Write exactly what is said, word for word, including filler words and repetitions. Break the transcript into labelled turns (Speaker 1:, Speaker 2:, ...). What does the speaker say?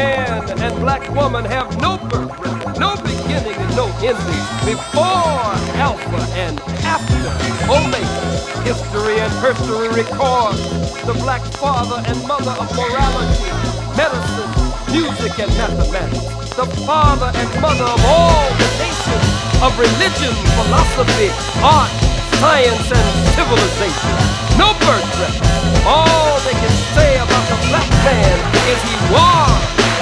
Speaker 1: man and black woman have no birth, no beginning and no ending. Before Alpha and after Omega, history and herstory records the black father and mother of morality, medicine, music, and mathematics. The father and mother of all the nations of religion, philosophy, art, science, and civilization. No birth record. All they can say about the black man is he was